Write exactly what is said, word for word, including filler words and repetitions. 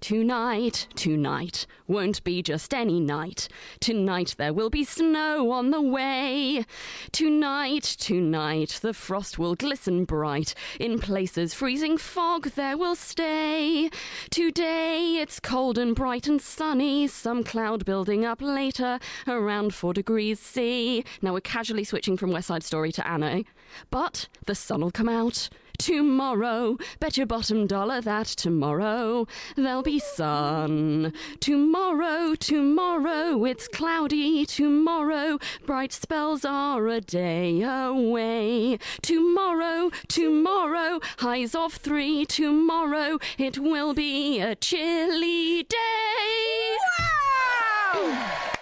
Tonight, tonight, won't be just any night. Tonight there will be snow on the way. Tonight, tonight, the frost will glisten bright. In places freezing fog there will stay. Today it's cold and bright and sunny. Some cloud building up later, around four degrees C. Now we're casually switching from West Side Story to Anno. But the sun'll come out. Tomorrow, bet your bottom dollar that tomorrow there'll be sun. Tomorrow, tomorrow, it's cloudy. Tomorrow, bright spells are a day away. Tomorrow, tomorrow, highs of three. Tomorrow, it will be a chilly day. Wow!